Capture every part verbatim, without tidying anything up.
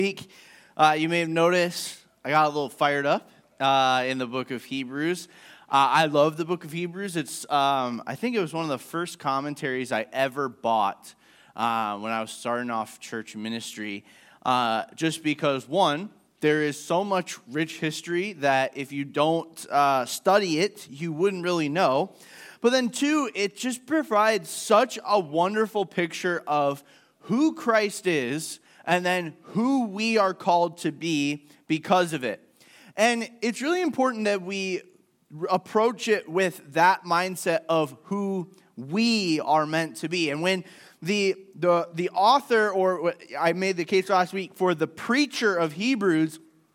week, uh, you may have noticed I got a little fired up uh, in the book of Hebrews. Uh, I love the book of Hebrews. It's um, I think it was one of the first commentaries I ever bought uh, when I was starting off church ministry. Uh, just because, one, there is so much rich history that if you don't uh, study it, you wouldn't really know. But then, two, it just provides such a wonderful picture of who Christ is and then who we are called to be because of it. And it's really important that we approach it with that mindset of who we are meant to be. And when the the the author, or I made the case last week for the preacher of Hebrews,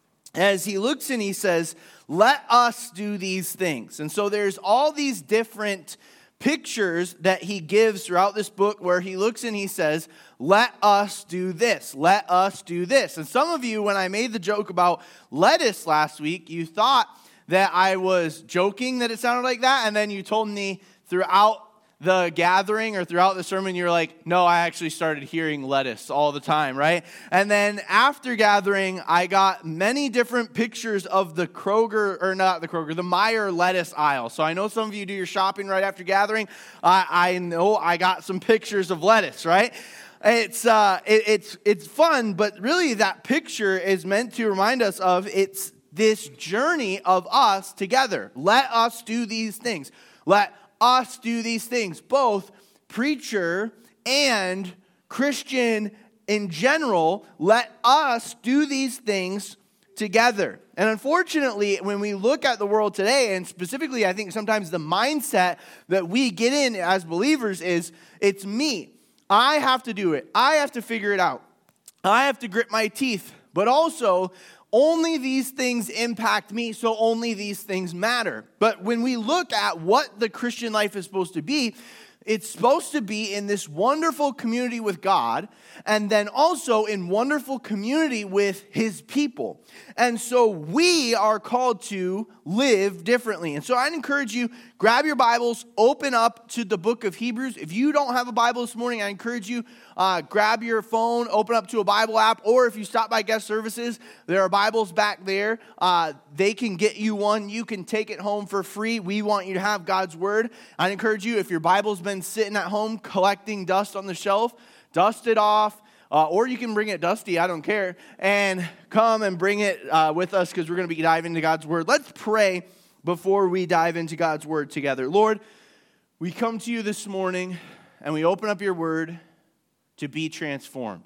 as he looks and he says, let us do these things. And so there's all these different pictures that he gives throughout this book where he looks and he says, let us do this, let us do this. And some of you, when I made the joke about lettuce last week, you thought that I was joking that it sounded like that, and then you told me throughout the gathering or throughout the sermon, you're like, no, I actually started hearing lettuce all the time, right? And then after gathering, I got many different pictures of the Kroger, or not the Kroger, the Meijer lettuce aisle. So I know some of you do your shopping right after gathering. I, I know I got some pictures of lettuce, right? It's uh, it, it's it's fun, but really that picture is meant to remind us of it's this journey of us together. Let us do these things. Let us do these things, both preacher and Christian in general. Let us do these things together. And unfortunately, when we look at the world today, and specifically I think sometimes the mindset that we get in as believers is, it's me. I have to do it. I have to figure it out. I have to grit my teeth. But also, only these things impact me, so only these things matter. But when we look at what the Christian life is supposed to be, it's supposed to be in this wonderful community with God, and then also in wonderful community with His people. And so we are called to live differently. And so I'd encourage you, grab your Bibles, open up to the book of Hebrews. If you don't have a Bible this morning, I encourage you, uh, grab your phone, open up to a Bible app, or if you stop by guest services, there are Bibles back there. Uh, they can get you one. You can take it home for free. We want you to have God's Word. I'd encourage you, if your Bible's been sitting at home collecting dust on the shelf, dust it off, uh, or you can bring it dusty, I don't care, and come and bring it uh, with us because we're going to be diving into God's Word. Let's pray before we dive into God's Word together. Lord, we come to you this morning and we open up your Word to be transformed.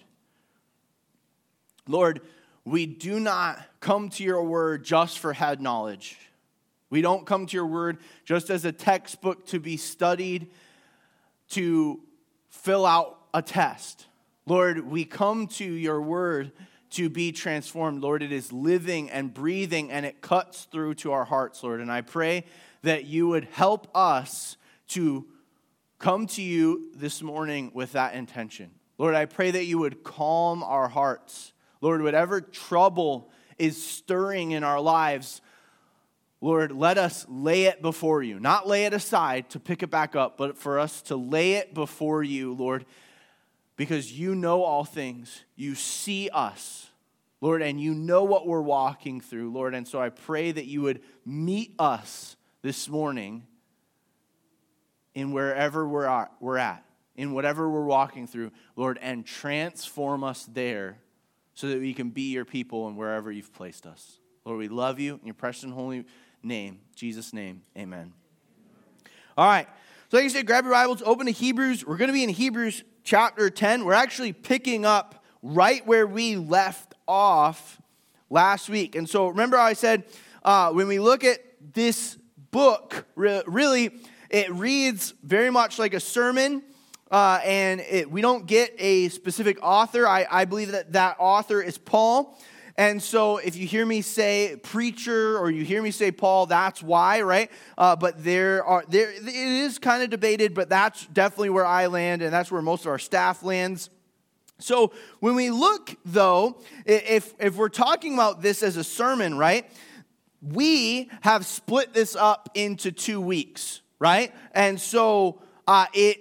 Lord, we do not come to your Word just for head knowledge. We don't come to your Word just as a textbook to be studied, to fill out a test. Lord, we come to your Word to be transformed. Lord, it is living and breathing, and it cuts through to our hearts, Lord. And I pray that you would help us to come to you this morning with that intention. Lord, I pray that you would calm our hearts. Lord, whatever trouble is stirring in our lives, Lord, let us lay it before you. Not lay it aside to pick it back up, but for us to lay it before you, Lord, because you know all things. You see us, Lord, and you know what we're walking through, Lord. And so I pray that you would meet us this morning in wherever we're at, we're at, in whatever we're walking through, Lord, and transform us there so that we can be your people and wherever you've placed us. Lord, we love you in your precious and holy name, Jesus' name, amen. All right, so like I said, grab your Bibles, open to Hebrews. We're going to be in Hebrews chapter ten. We're actually picking up right where we left off last week. And so remember how I said, uh, when we look at this book, re- really, it reads very much like a sermon. Uh, and it, we don't get a specific author. I, I believe that that author is Paul. And so if you hear me say preacher or you hear me say Paul, that's why, right? Uh, but there are there it is kind of debated, but that's definitely where I land, and that's where most of our staff lands. So when we look, though, if if we're talking about this as a sermon, right, we have split this up into two weeks, right? And so uh, it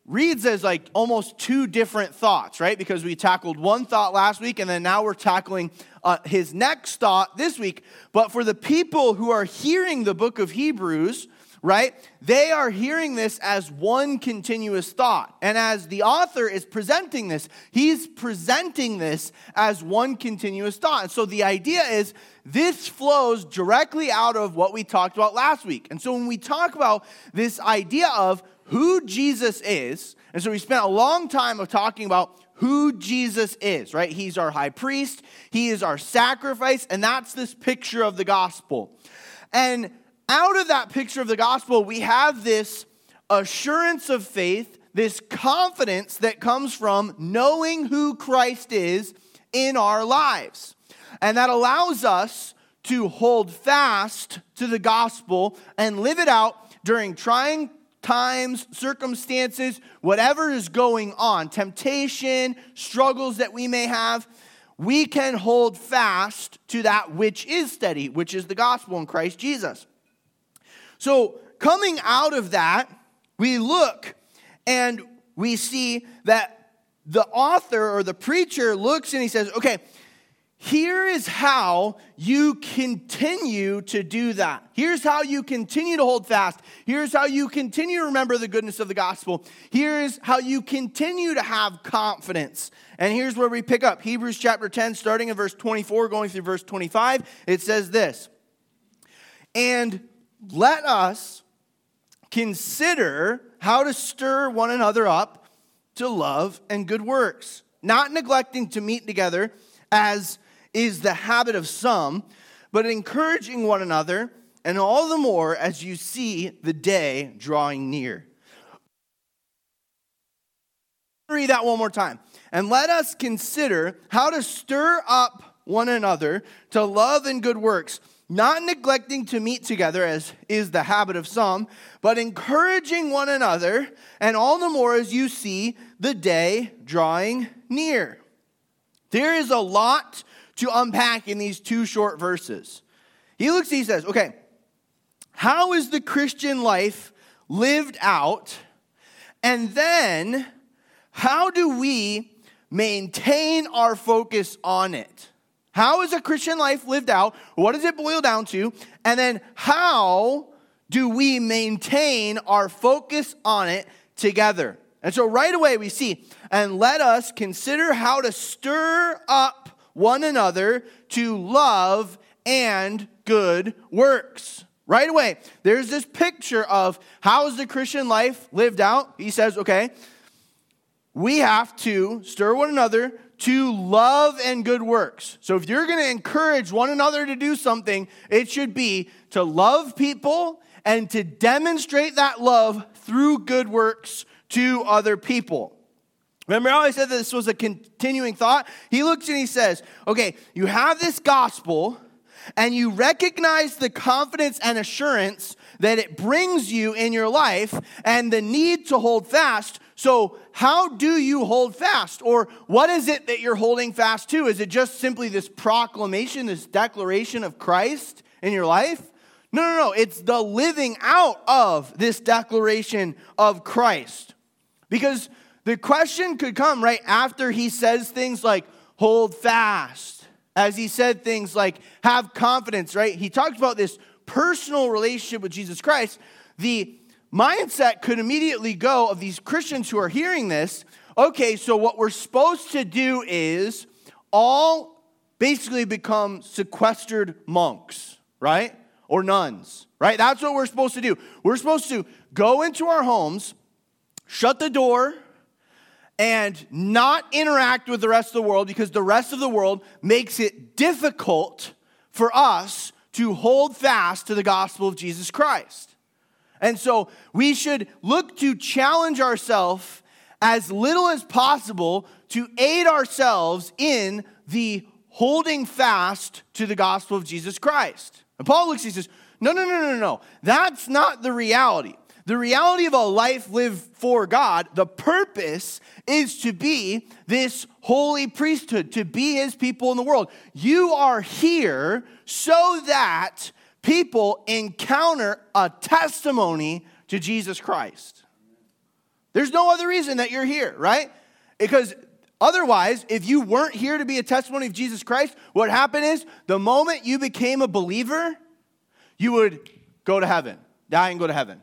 reads as like almost two different thoughts, right? Because we tackled one thought last week, and then now we're tackling uh, his next thought this week. But for the people who are hearing the book of Hebrews, right, they are hearing this as one continuous thought. And as the author is presenting this, he's presenting this as one continuous thought. And so the idea is this flows directly out of what we talked about last week. And so when we talk about this idea of who Jesus is, and so we spent a long time of talking about who Jesus is, right? He's our high priest, he is our sacrifice, and that's this picture of the gospel. And out of that picture of the gospel, we have this assurance of faith, this confidence that comes from knowing who Christ is in our lives. And that allows us to hold fast to the gospel and live it out during trying times, circumstances, whatever is going on, temptation, struggles that we may have. We can hold fast to that which is steady, which is the gospel in Christ Jesus. So coming out of that, we look and we see that the author or the preacher looks and he says, okay, here is how you continue to do that. Here's how you continue to hold fast. Here's how you continue to remember the goodness of the gospel. Here's how you continue to have confidence. And here's where we pick up. Hebrews chapter ten, starting in verse twenty-four, going through verse twenty-five. It says this, and let us consider how to stir one another up to love and good works, not neglecting to meet together as is the habit of some, but encouraging one another, and all the more as you see the day drawing near. Read that one more time. And let us consider how to stir up one another to love and good works, not neglecting to meet together as is the habit of some, but encouraging one another, and all the more as you see the day drawing near. There is a lot to unpack in these two short verses. He looks, he says, okay, how is the Christian life lived out? And then, how do we maintain our focus on it? How is a Christian life lived out? What does it boil down to? And then, how do we maintain our focus on it together? And so right away we see, and let us consider how to stir up one another to love and good works. Right away, there's this picture of how is the Christian life lived out. He says, okay, we have to stir one another to love and good works. So if you're going to encourage one another to do something, it should be to love people and to demonstrate that love through good works to other people. Remember how I said that this was a continuing thought? He looks and he says, okay, you have this gospel and you recognize the confidence and assurance that it brings you in your life and the need to hold fast. So how do you hold fast? Or what is it that you're holding fast to? Is it just simply this proclamation, this declaration of Christ in your life? No, no, no. It's the living out of this declaration of Christ. Because the question could come right after he says things like, hold fast. As he said things like, have confidence, right? He talked about this personal relationship with Jesus Christ. The mindset could immediately go of these Christians who are hearing this, okay, so what we're supposed to do is all basically become sequestered monks, right? Or nuns, right? That's what we're supposed to do. We're supposed to go into our homes, shut the door, and not interact with the rest of the world because the rest of the world makes it difficult for us to hold fast to the gospel of Jesus Christ. And so we should look to challenge ourselves as little as possible to aid ourselves in the holding fast to the gospel of Jesus Christ. And Paul looks, he says, no, no, no, no, no. That's not the reality. The reality of a life lived for God, the purpose is to be this holy priesthood, to be his people in the world. You are here so that people encounter a testimony to Jesus Christ. There's no other reason that you're here, right? Because otherwise, if you weren't here to be a testimony of Jesus Christ, what happened is the moment you became a believer, you would go to heaven, die and go to heaven.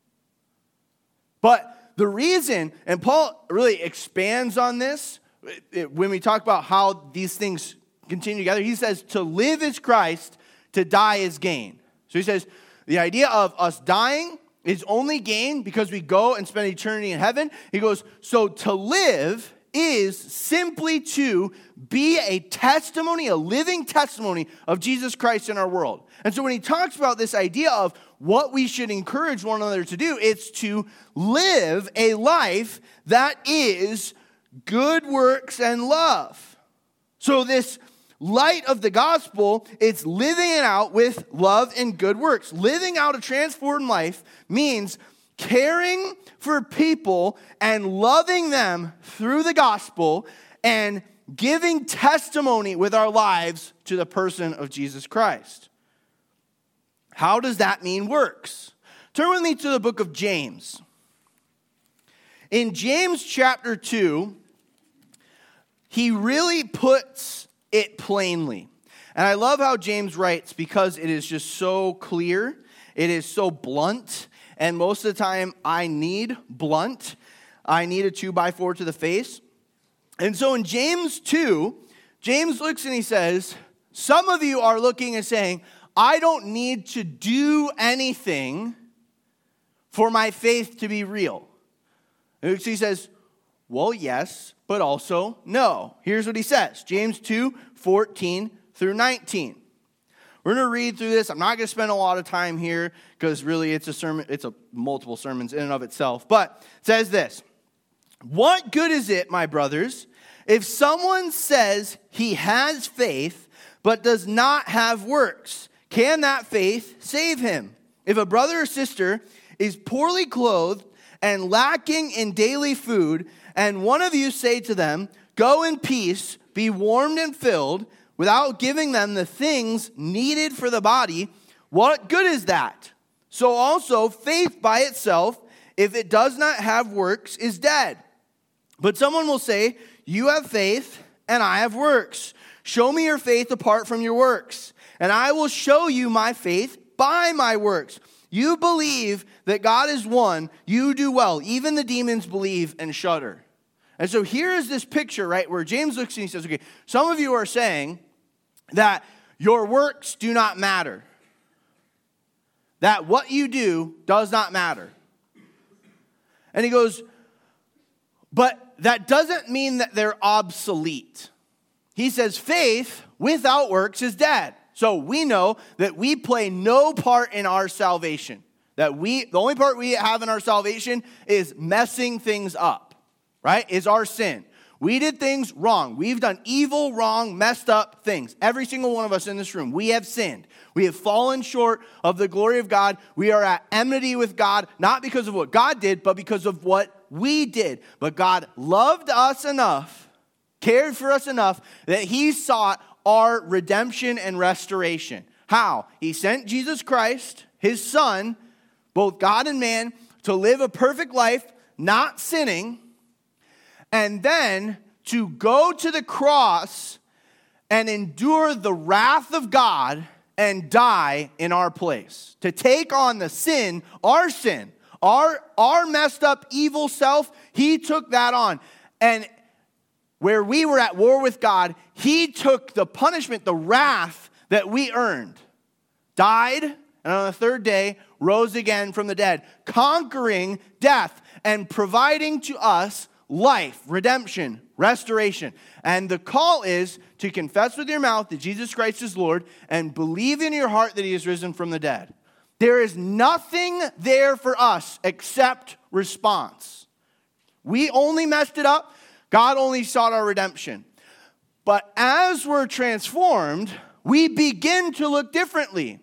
But the reason, and Paul really expands on this when we talk about how these things continue together, he says to live is Christ, to die is gain. So he says the idea of us dying is only gain because we go and spend eternity in heaven. He goes, so to live is simply to be a testimony, a living testimony of Jesus Christ in our world. And so when he talks about this idea of what we should encourage one another to do, it's to live a life that is good works and love. So this light of the gospel, it's living it out with love and good works. Living out a transformed life means caring for people and loving them through the gospel and giving testimony with our lives to the person of Jesus Christ. How does that mean works? Turn with me to the book of James. In James chapter two, he really puts it plainly. And I love how James writes because it is just so clear. It is so blunt. And most of the time, I need blunt. I need a two by four to the face. And so in James two, James looks and he says, some of you are looking and saying, I don't need to do anything for my faith to be real. And so he says, well, yes, but also no. Here's what he says, James two, fourteen through nineteen. We're going to read through this. I'm not going to spend a lot of time here because really it's a sermon, it's a multiple sermons in and of itself. But it says this, what good is it, my brothers, if someone says he has faith but does not have works? Can that faith save him? If a brother or sister is poorly clothed and lacking in daily food, and one of you say to them, go in peace, be warmed and filled, without giving them the things needed for the body, what good is that? So also, faith by itself, if it does not have works, is dead. But someone will say, you have faith, and I have works. Show me your faith apart from your works, and I will show you my faith by my works. You believe that God is one, you do well. Even the demons believe and shudder. And so here is this picture, right, where James looks and he says, okay, some of you are saying that your works do not matter. That what you do does not matter. And he goes, but that doesn't mean that they're obsolete. He says faith without works is dead. So we know that we play no part in our salvation. That we, the only part we have in our salvation is messing things up, right? Is our sin. We did things wrong. We've done evil, wrong, messed up things. Every single one of us in this room, we have sinned. We have fallen short of the glory of God. We are at enmity with God, not because of what God did, but because of what we did. But God loved us enough, cared for us enough, that he sought our redemption and restoration. How? He sent Jesus Christ, his son, both God and man, to live a perfect life, not sinning, and then to go to the cross and endure the wrath of God and die in our place. To take on the sin, our sin, our, our messed up evil self, he took that on. And where we were at war with God, he took the punishment, the wrath that we earned, died, and on the third day, rose again from the dead, conquering death and providing to us life, redemption, restoration. And the call is to confess with your mouth that Jesus Christ is Lord and believe in your heart that he is risen from the dead. There is nothing there for us except response. We only messed it up. God only sought our redemption. But as we're transformed, we begin to look differently.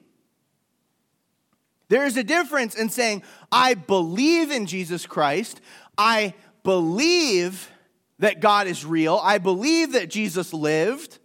There is a difference in saying, I believe in Jesus Christ. I believe that God is real. I believe that Jesus lived.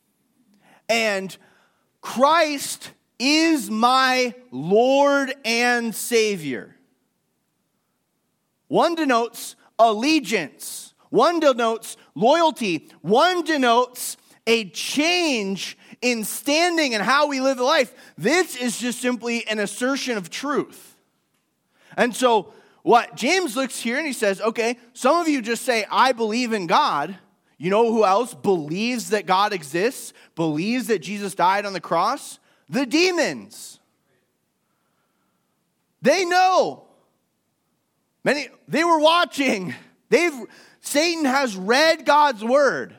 And Christ is my Lord and Savior. One denotes allegiance. One denotes loyalty. One denotes a change in standing and how we live life. This is just simply an assertion of truth. And so what James looks here and he says, okay, some of you just say, I believe in God. You know who else believes that God exists, believes that Jesus died on the cross? The demons. They know. Many, they were watching. They've, Satan has read God's word.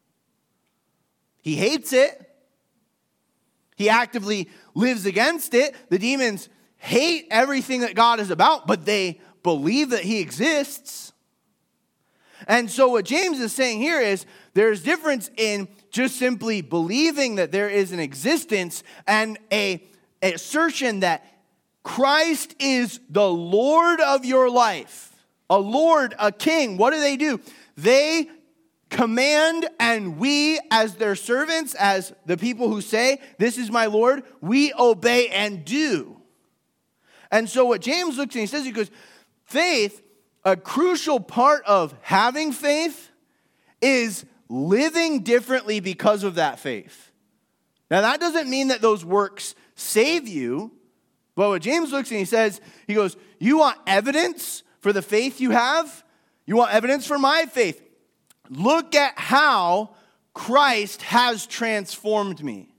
He hates it. He actively lives against it. The demons hate everything that God is about, but they believe that he exists. And so what James is saying here is there's difference in just simply believing that there is an existence and a, a assertion that Christ is the Lord of your life. A Lord, a king. What do they do? They command, and we as their servants, as the people who say, this is my Lord, we obey and do. And so what James looks and he says, he goes, faith, a crucial part of having faith is living differently because of that faith. Now that doesn't mean that those works save you, but what James looks and he says, he goes, you want evidence for the faith you have? You want evidence for my faith? Look at how Christ has transformed me.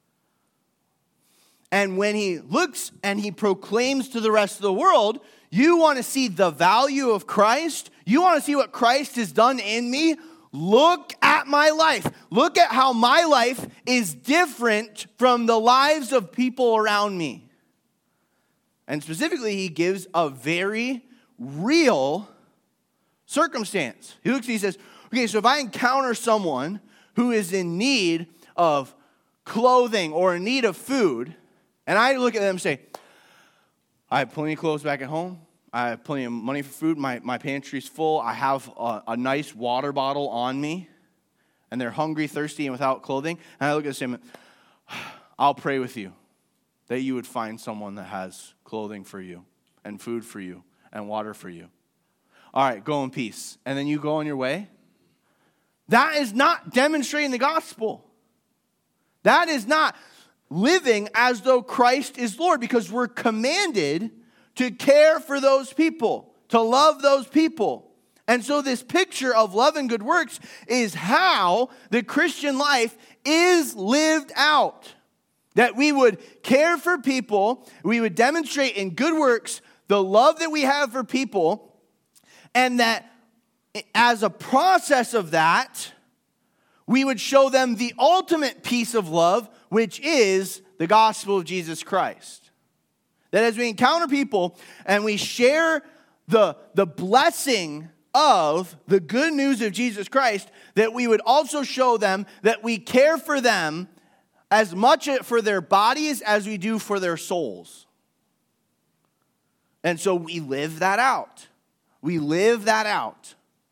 And when he looks and he proclaims to the rest of the world, you want to see the value of Christ? You want to see what Christ has done in me? Look at my life. Look at how my life is different from the lives of people around me. And specifically, he gives a very real circumstance. He looks and he says, okay, so if I encounter someone who is in need of clothing or in need of food, and I look at them and say, I have plenty of clothes back at home. I have plenty of money for food. My, my pantry's full. I have a, a nice water bottle on me. And they're hungry, thirsty, and without clothing. And I look at them, I'll pray with you that you would find someone that has clothing for you and food for you and water for you. All right, go in peace. And then you go on your way. That is not demonstrating the gospel. That is not living as though Christ is Lord, because we're commanded to care for those people, to love those people. And so this picture of love and good works is how the Christian life is lived out. That we would care for people, we would demonstrate in good works the love that we have for people, and that as a process of that, we would show them the ultimate piece of love, which is the gospel of Jesus Christ. That as we encounter people and we share the, the blessing of the good news of Jesus Christ, that we would also show them that we care for them as much for their bodies as we do for their souls. And so we live that out. We live that out.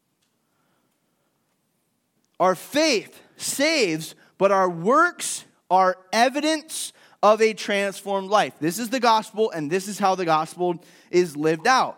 Our faith saves, but our works are evidence of a transformed life. This is the gospel, and this is how the gospel is lived out.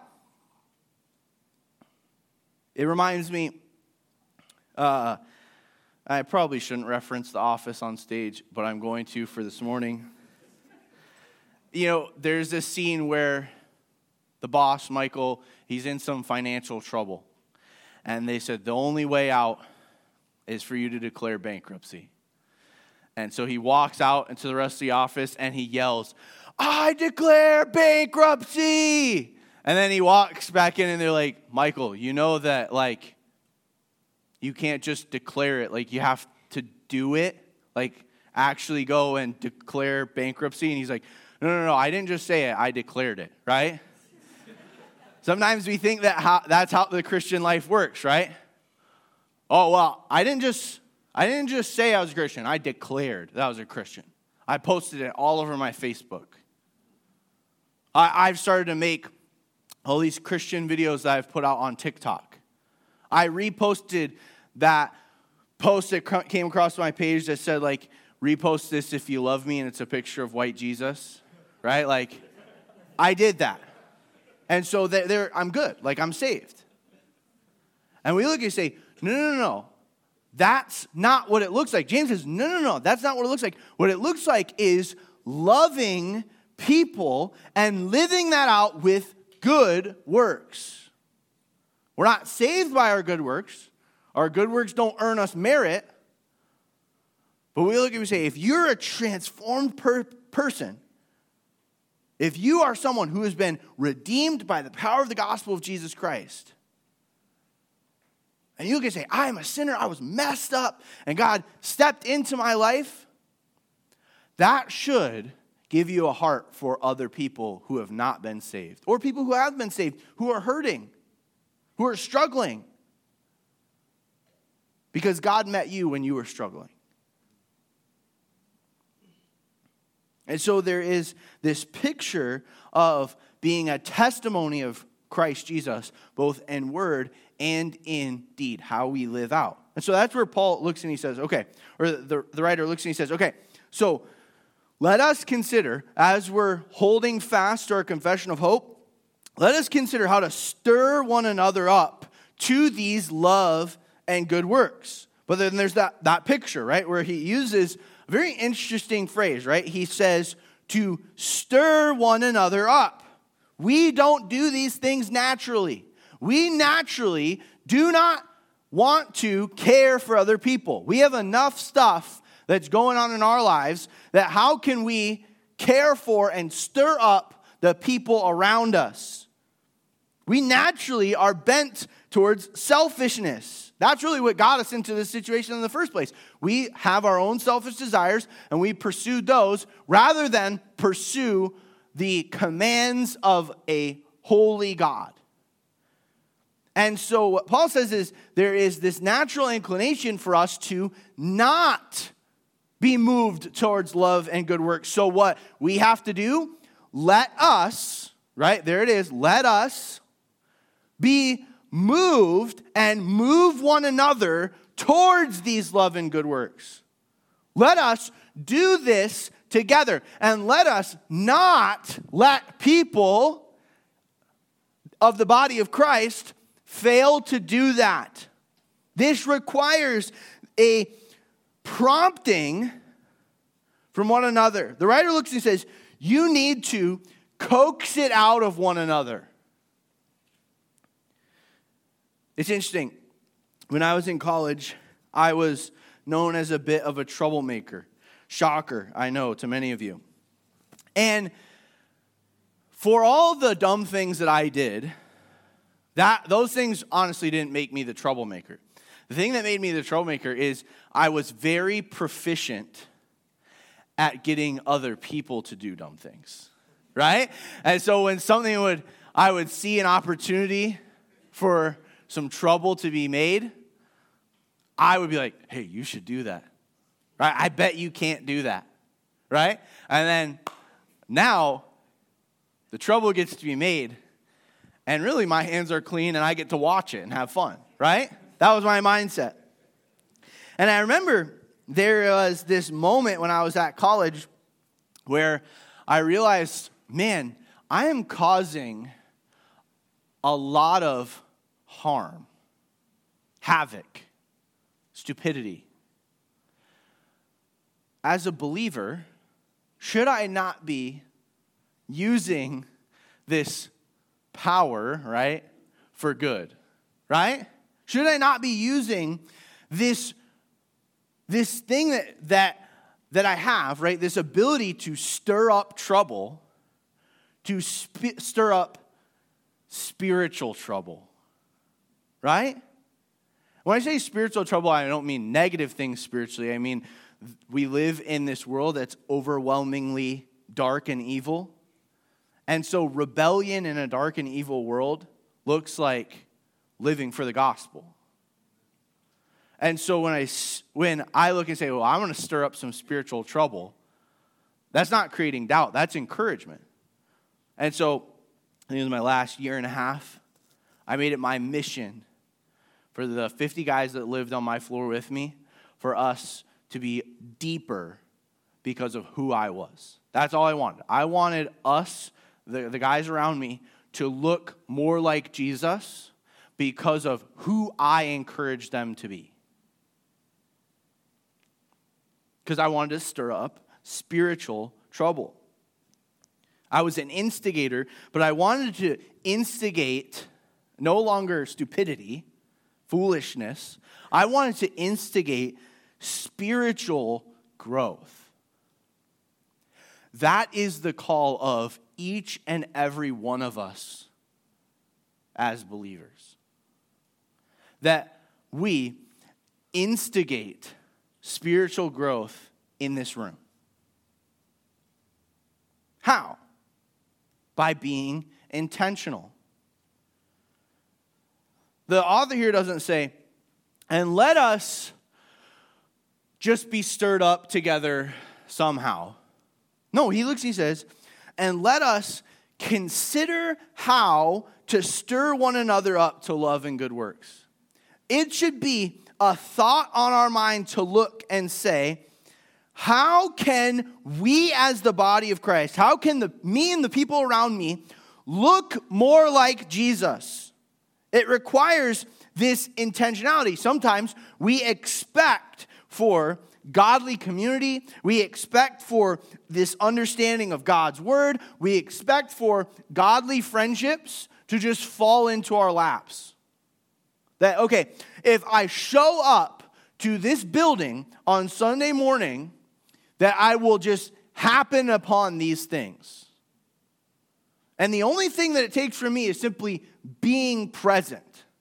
It reminds me, uh, I probably shouldn't reference The Office on stage, but I'm going to for this morning. You know, there's this scene where the boss, Michael, he's in some financial trouble. And they said, the only way out is for you to declare bankruptcy. And so he walks out into the rest of the office and he yells, I declare bankruptcy. And then he walks back in and they're like, Michael, you know that, like, you can't just declare it. Like, you have to do it. Like, actually go and declare bankruptcy. And he's like, no, no, no, I didn't just say it. I declared it, right? Sometimes we think that how, that's how the Christian life works, right? Oh, well, I didn't just... I didn't just say I was a Christian. I declared that I was a Christian. I posted it all over my Facebook. I, I've started to make all these Christian videos that I've put out on TikTok. I reposted that post that came across my page that said, like, repost this if you love me, and it's a picture of white Jesus, right? Like, I did that. And so they're, they're, I'm good, like I'm saved. And we look and say, no, no, no, no. That's not what it looks like. James says, no, no, no, that's not what it looks like. What it looks like is loving people and living that out with good works. We're not saved by our good works. Our good works don't earn us merit. But we look and we say, if you're a transformed per- person, if you are someone who has been redeemed by the power of the gospel of Jesus Christ, and you can say, I am a sinner, I was messed up, and God stepped into my life, that should give you a heart for other people who have not been saved, or people who have been saved, who are hurting, who are struggling, because God met you when you were struggling. And so there is this picture of being a testimony of Christ Jesus, both in word and in deed, how we live out. And so that's where Paul looks and he says, okay, or the, the writer looks and he says, okay, so let us consider, as we're holding fast to our confession of hope, let us consider how to stir one another up to these love and good works. But then there's that, that picture, right, where he uses a very interesting phrase, right? He says to stir one another up. We don't do these things naturally. We naturally do not want to care for other people. We have enough stuff that's going on in our lives that how can we care for and stir up the people around us? We naturally are bent towards selfishness. That's really what got us into this situation in the first place. We have our own selfish desires and we pursue those rather than pursue the commands of a holy God. And so what Paul says is there is this natural inclination for us to not be moved towards love and good works. So what we have to do, let us, right, there it is, let us be moved and move one another towards these love and good works. Let us do this together, and let us not let people of the body of Christ fail to do that. This requires a prompting from one another. The writer looks and says, you need to coax it out of one another. It's interesting. When I was in college, I was known as a bit of a troublemaker. Shocker, I know, to many of you. And for all the dumb things that I did, that those things honestly didn't make me the troublemaker. The thing that made me the troublemaker is I was very proficient at getting other people to do dumb things, right? And so when something would, I would see an opportunity for some trouble to be made, I would be like, hey, you should do that, right? I bet you can't do that, right? And then now the trouble gets to be made, and really my hands are clean and I get to watch it and have fun, right? That was my mindset. And I remember there was this moment when I was at college where I realized, man, I am causing a lot of harm, havoc, stupidity. As a believer, should I not be using this power, right, for good, right? Should I not be using this, this thing that, that, that I have, right, this ability to stir up trouble, to sp- stir up spiritual trouble, right? When I say spiritual trouble, I don't mean negative things spiritually. I mean, we live in this world that's overwhelmingly dark and evil. And so rebellion in a dark and evil world looks like living for the gospel. And so when I, when I look and say, well, I'm going to stir up some spiritual trouble, that's not creating doubt. That's encouragement. And so I think it was my last year and a half, I made it my mission for the fifty guys that lived on my floor with me, for us to be deeper because of who I was. That's all I wanted. I wanted us, the, the guys around me, to look more like Jesus because of who I encouraged them to be. Because I wanted to stir up spiritual trouble. I was an instigator, but I wanted to instigate no longer stupidity, foolishness. I wanted to instigate spiritual growth. That is the call of each and every one of us as believers. That we instigate spiritual growth in this room. How? By being intentional. The author here doesn't say, and let us just be stirred up together somehow. No, he looks, he says, and let us consider how to stir one another up to love and good works. It should be a thought on our mind to look and say, how can we as the body of Christ, how can the me and the people around me look more like Jesus? It requires this intentionality. Sometimes we expect for godly community. We expect for this understanding of God's word. We expect for godly friendships to just fall into our laps. That, okay, if I show up to this building on Sunday morning, that I will just happen upon these things. And the only thing that it takes from me is simply being present.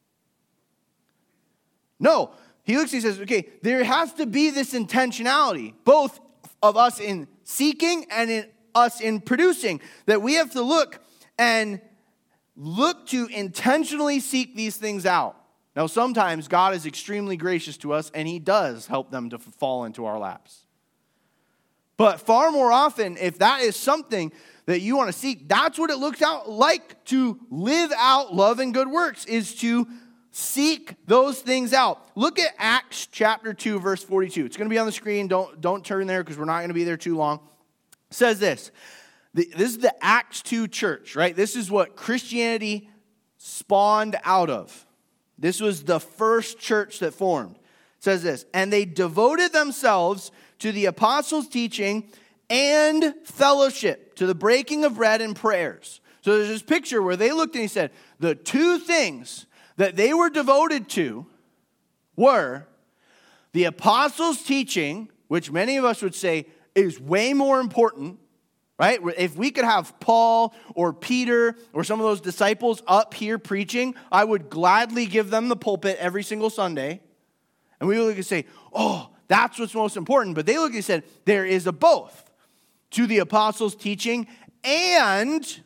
No, he looks, he says, okay, there has to be this intentionality, both of us in seeking and in us in producing, that we have to look and look to intentionally seek these things out. Now, sometimes God is extremely gracious to us, and he does help them to fall into our laps. But far more often, if that is something that you want to seek, that's what it looks out like to live out love and good works, is to seek those things out. Look at Acts chapter two, verse forty-two. It's going to be on the screen. Don't, don't turn there because we're not going to be there too long. It says this. This is the Acts two church, right? This is what Christianity spawned out of. This was the first church that formed. It says this, and they devoted themselves to the apostles' teaching and fellowship, to the breaking of bread and prayers. So there's this picture where they looked and he said, the two things that they were devoted to were the apostles' teaching, which many of us would say is way more important, right? If we could have Paul or Peter or some of those disciples up here preaching, I would gladly give them the pulpit every single Sunday. And we would look and say, oh, that's what's most important. But they look and said, there is a both to the apostles' teaching and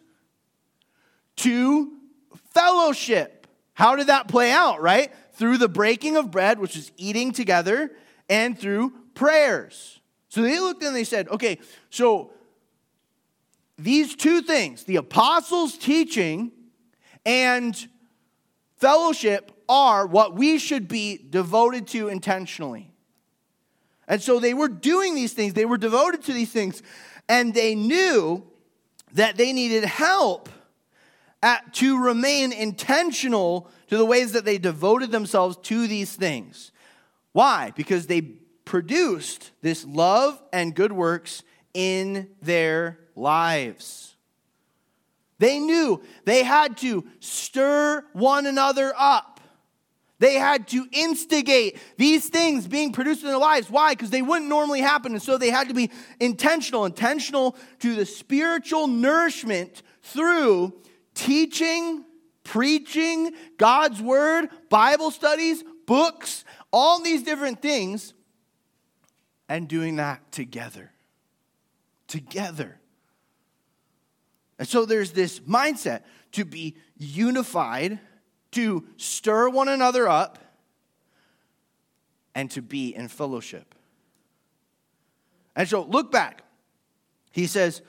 to fellowship. How did that play out, right? Through the breaking of bread, which is eating together, and through prayers. So they looked and they said, okay, so these two things, the apostles' teaching and fellowship, are what we should be devoted to intentionally. And so they were doing these things. They were devoted to these things. And they knew that they needed help at, to remain intentional to the ways that they devoted themselves to these things. Why? Because they produced this love and good works in their lives. They knew they had to stir one another up. They had to instigate these things being produced in their lives. Why? Because they wouldn't normally happen. And so they had to be intentional, intentional to the spiritual nourishment through teaching, preaching, God's word, Bible studies, books, all these different things, and doing that together. Together. And so there's this mindset to be unified, to stir one another up, and to be in fellowship. And so look back. He says,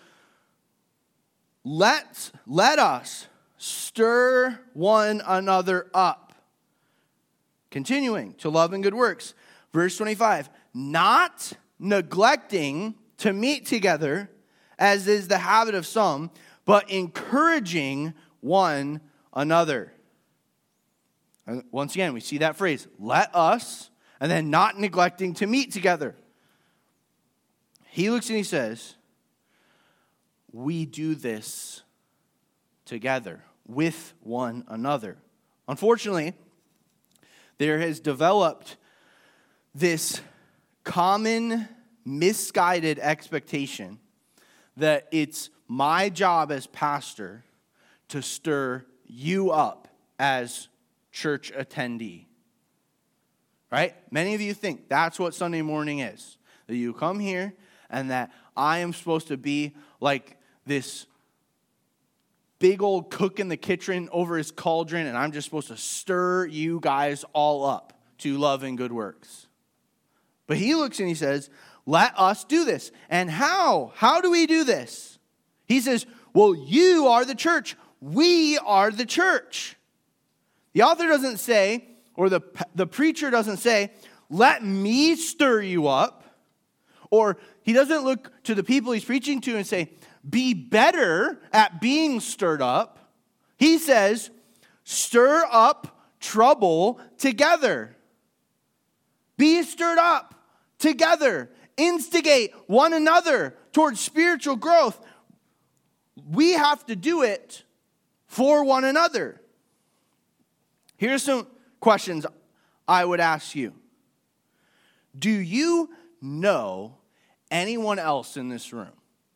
let, let us stir one another up. Continuing to love and good works. Verse twenty-five, not neglecting to meet together, as is the habit of some, but encouraging one another. And once again, we see that phrase, let us, and then not neglecting to meet together. He looks and he says, we do this together with one another. Unfortunately, there has developed this common misguided expectation that it's my job as pastor to stir you up as church attendee. Right? Many of you think that's what Sunday morning is. That you come here and that I am supposed to be like this big old cook in the kitchen over his cauldron, and I'm just supposed to stir you guys all up to love and good works. But he looks and he says, let us do this. And how? How do we do this? He says, well, you are the church. We are the church. The author doesn't say, or the, the preacher doesn't say, let me stir you up. Or he doesn't look to the people he's preaching to and say, be better at being stirred up. He says, stir up trouble together. Be stirred up together. Instigate one another towards spiritual growth. We have to do it for one another. Here's some questions I would ask you. Do you know anyone else in this room?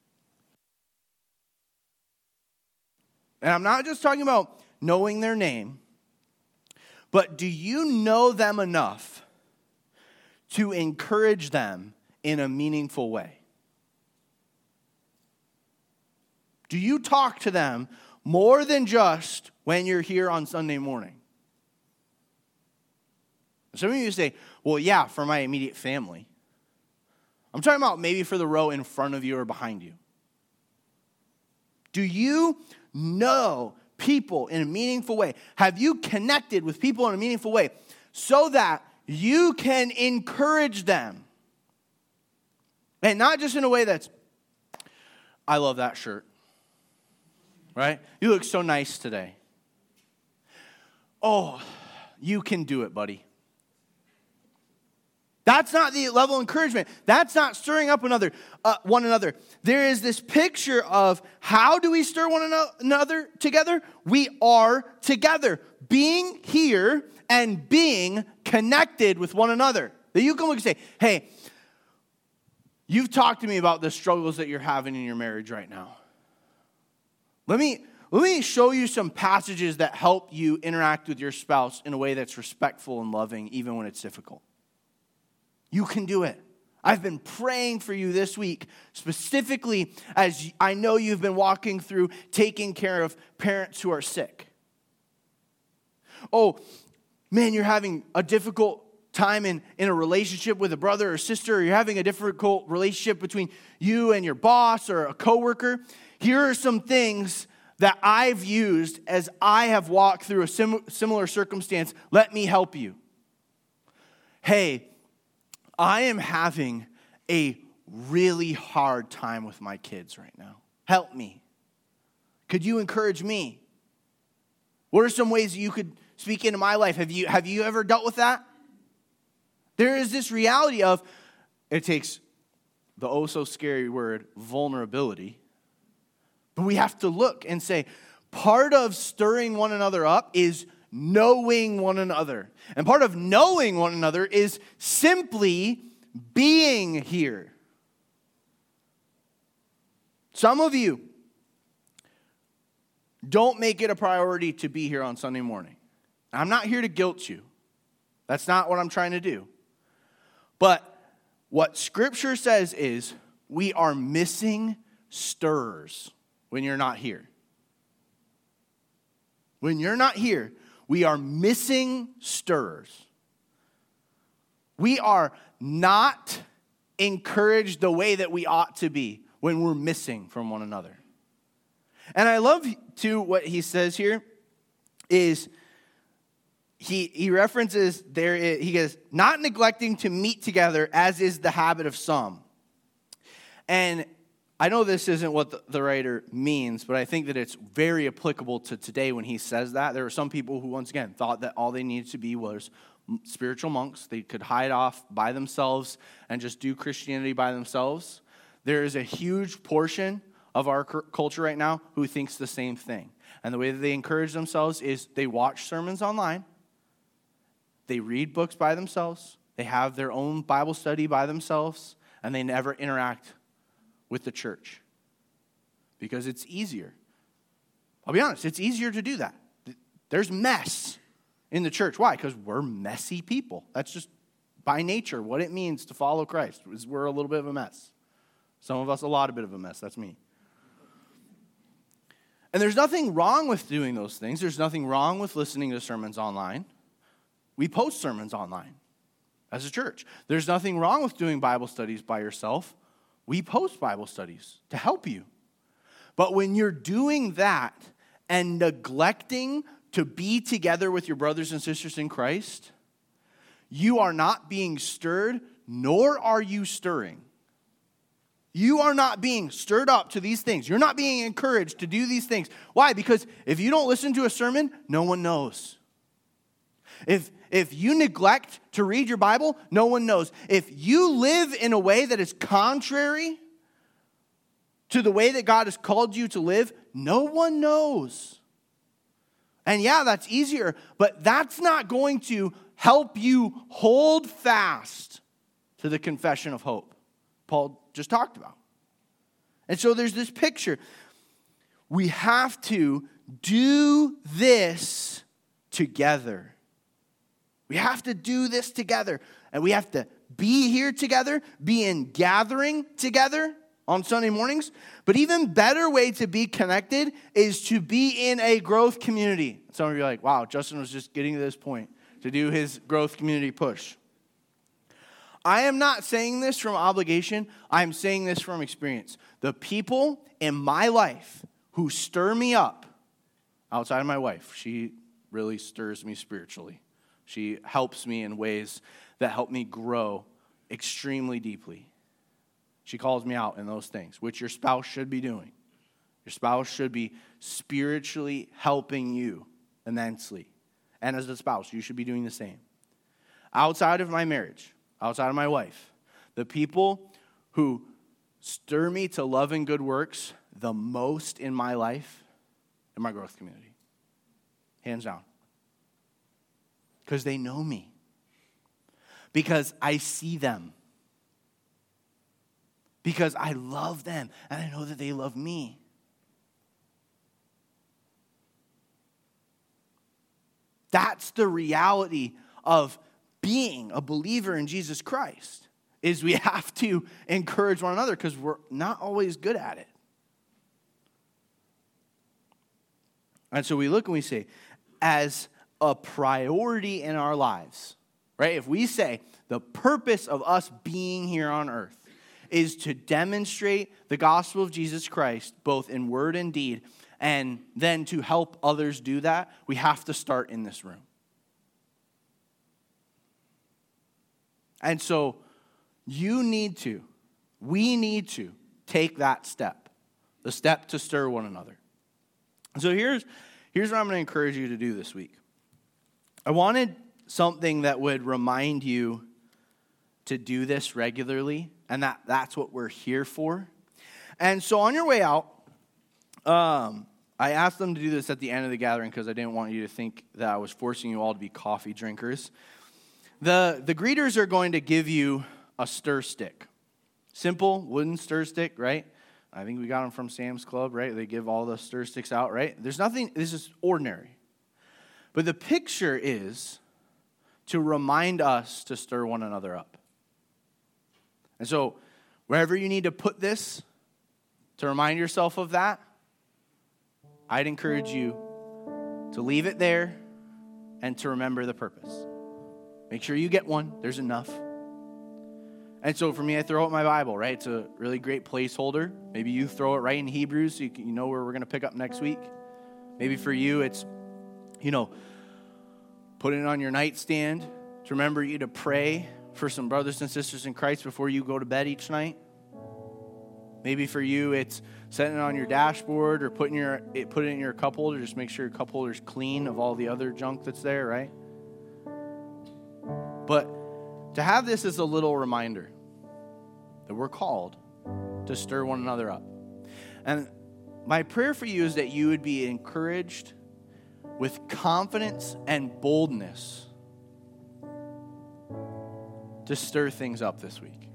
And I'm not just talking about knowing their name, but do you know them enough to encourage them in a meaningful way? Do you talk to them more than just when you're here on Sunday morning? Some of you say, well, yeah, for my immediate family. I'm talking about maybe for the row in front of you or behind you. Do you know people in a meaningful way? Have you connected with people in a meaningful way so that you can encourage them? And not just in a way that's, I love that shirt. Right? You look so nice today. Oh, you can do it, buddy. That's not the level of encouragement. That's not stirring up another, uh, one another. There is this picture of how do we stir one another together? We are together, being here and being connected with one another. That you can look and say, hey, you've talked to me about the struggles that you're having in your marriage right now. Let me, let me show you some passages that help you interact with your spouse in a way that's respectful and loving, even when it's difficult. You can do it. I've been praying for you this week, specifically as I know you've been walking through taking care of parents who are sick. Oh, man, you're having a difficult time in, in a relationship with a brother or sister, or you're having a difficult relationship between you and your boss or a coworker. Here are some things that I've used as I have walked through a sim- similar circumstance. Let me help you. Hey, I am having a really hard time with my kids right now. Help me. Could you encourage me? What are some ways that you could speak into my life? Have you, have you ever dealt with that? There is this reality of, it takes the oh so scary word, vulnerability. But we have to look and say, part of stirring one another up is knowing one another. And part of knowing one another is simply being here. Some of you don't make it a priority to be here on Sunday morning. I'm not here to guilt you. That's not what I'm trying to do. But what Scripture says is we are missing stirrers when you're not here. When you're not here, we are missing stirrers. We are not encouraged the way that we ought to be when we're missing from one another. And I love, too, what he says here is he, he references there, he goes, not neglecting to meet together as is the habit of some. And I know this isn't what the, the writer means, but I think that it's very applicable to today when he says that. There are some people who, once again, thought that all they needed to be was spiritual monks. They could hide off by themselves and just do Christianity by themselves. There is a huge portion of our culture right now who thinks the same thing. And the way that they encourage themselves is they watch sermons online, they read books by themselves, they have their own Bible study by themselves, and they never interact with the church because it's easier. I'll be honest, it's easier to do that. There's mess in the church. Why? Because we're messy people. That's just by nature what it means to follow Christ. Is we're a little bit of a mess. Some of us a lot of bit of a mess. That's me. And there's nothing wrong with doing those things. There's nothing wrong with listening to sermons online. We post sermons online as a church. There's nothing wrong with doing Bible studies by yourself. We post Bible studies to help you. But when you're doing that and neglecting to be together with your brothers and sisters in Christ, you are not being stirred, nor are you stirring. You are not being stirred up to these things. You're not being encouraged to do these things. Why? Because if you don't listen to a sermon, no one knows. If, if you neglect to read your Bible, no one knows. If you live in a way that is contrary to the way that God has called you to live, no one knows. And yeah, that's easier, but that's not going to help you hold fast to the confession of hope Paul just talked about. And so there's this picture. We have to do this together. We have to do this together. And we have to be here together, be in gathering together on Sunday mornings. But even better way to be connected is to be in a growth community. Some of you are like, wow, Justin was just getting to this point to do his growth community push. I am not saying this from obligation. I am saying this from experience. The people in my life who stir me up, outside of my wife, she really stirs me spiritually. She helps me in ways that help me grow extremely deeply. She calls me out in those things, which your spouse should be doing. Your spouse should be spiritually helping you immensely. And as a spouse, you should be doing the same. Outside of my marriage, outside of my wife, the people who stir me to love and good works the most in my life in my growth community. Hands down. Because they know me. Because I see them. Because I love them and I know that they love me. That's the reality of being a believer in Jesus Christ, is we have to encourage one another because we're not always good at it. And so we look and we say, as a priority in our lives, right? If we say the purpose of us being here on earth is to demonstrate the gospel of Jesus Christ, both in word and deed, and then to help others do that, we have to start in this room. And so you need to, we need to take that step, the step to stir one another. So here's, here's what I'm going to encourage you to do this week. I wanted something that would remind you to do this regularly, and that, that's what we're here for. And so on your way out, um, I asked them to do this at the end of the gathering because I didn't want you to think that I was forcing you all to be coffee drinkers. The, the greeters are going to give you a stir stick. Simple wooden stir stick, right? I think we got them from Sam's Club, right? They give all the stir sticks out, right? There's nothing, this is ordinary. But the picture is to remind us to stir one another up. And so, wherever you need to put this to remind yourself of that, I'd encourage you to leave it there and to remember the purpose. Make sure you get one. There's enough. And so for me, I throw out my Bible, right? It's a really great placeholder. Maybe you throw it right in Hebrews so you, can, you know where we're going to pick up next week. Maybe for you, it's, you know, put it on your nightstand to remember you to pray for some brothers and sisters in Christ before you go to bed each night. Maybe for you, it's setting it on your dashboard or putting your it, put it in your cup holder. Just make sure your cup holder's clean of all the other junk that's there, right? But to have this as a little reminder that we're called to stir one another up. And my prayer for you is that you would be encouraged with confidence and boldness to stir things up this week.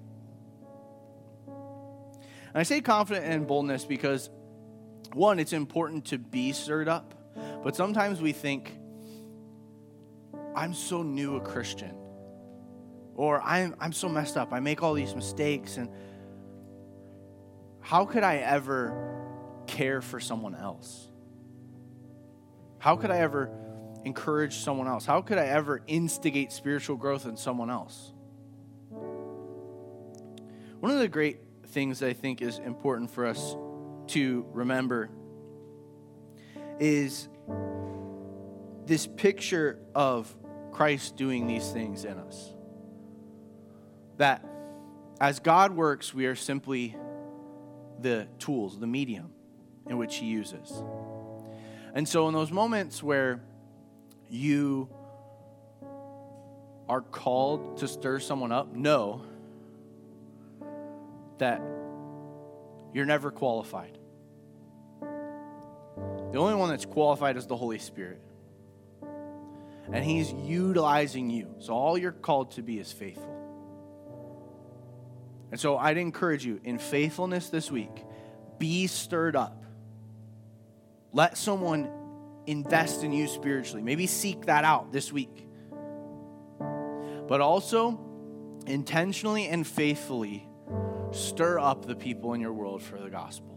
And I say confident and boldness because, one, it's important to be stirred up, but sometimes we think, I'm so new a Christian, or I'm, I'm so messed up, I make all these mistakes, and how could I ever care for someone else? How could I ever encourage someone else? How could I ever instigate spiritual growth in someone else? One of the great things that I think is important for us to remember is this picture of Christ doing these things in us. That as God works, we are simply the tools, the medium in which he uses. And so in those moments where you are called to stir someone up, know that you're never qualified. The only one that's qualified is the Holy Spirit. And he's utilizing you. So all you're called to be is faithful. And so I'd encourage you, in faithfulness this week, be stirred up. Let someone invest in you spiritually. Maybe seek that out this week. But also, intentionally and faithfully, stir up the people in your world for the gospel.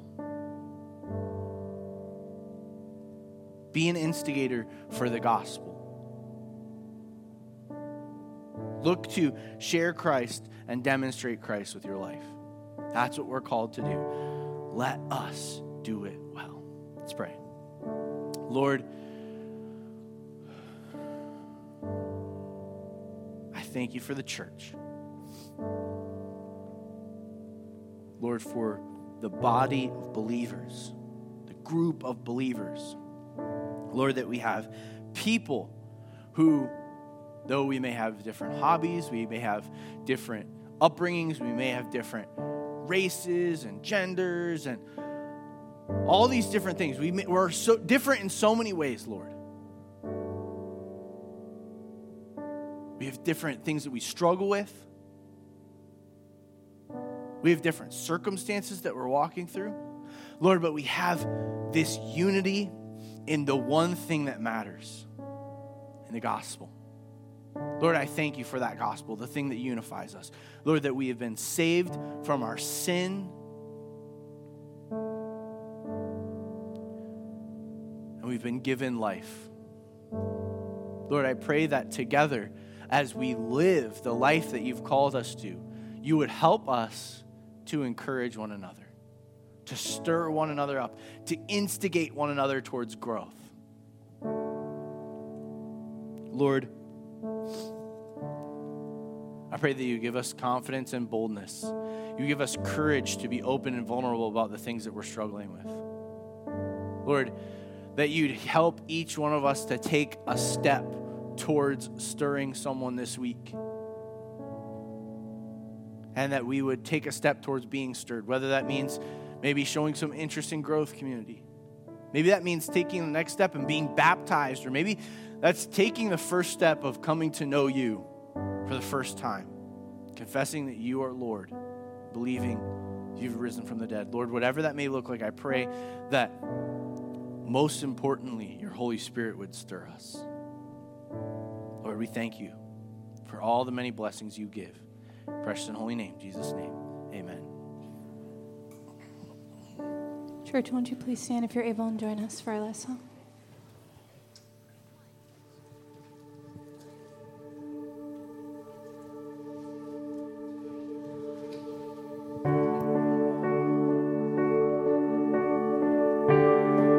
Be an instigator for the gospel. Look to share Christ and demonstrate Christ with your life. That's what we're called to do. Let us do it well. Let's pray. Lord, I thank you for the church. Lord, for the body of believers, the group of believers. Lord, that we have people who, though we may have different hobbies, we may have different upbringings, we may have different races and genders and all these different things. We may, we're so different in so many ways, Lord. We have different things that we struggle with. We have different circumstances that we're walking through. Lord, but we have this unity in the one thing that matters, in the gospel. Lord, I thank you for that gospel, the thing that unifies us. Lord, that we have been saved from our sin. And we've been given life. Lord, I pray that together, as we live the life that you've called us to, you would help us to encourage one another, to stir one another up, to instigate one another towards growth. Lord, I pray that you give us confidence and boldness. You give us courage to be open and vulnerable about the things that we're struggling with. Lord, that you'd help each one of us to take a step towards stirring someone this week. And that we would take a step towards being stirred, whether that means maybe showing some interest in growth community. Maybe that means taking the next step and being baptized, or maybe that's taking the first step of coming to know you for the first time, confessing that you are Lord, believing you've risen from the dead. Lord, whatever that may look like, I pray that most importantly, your Holy Spirit would stir us. Lord, we thank you for all the many blessings you give. Precious and holy name, Jesus' name, amen. Church, won't you please stand if you're able and join us for our last song?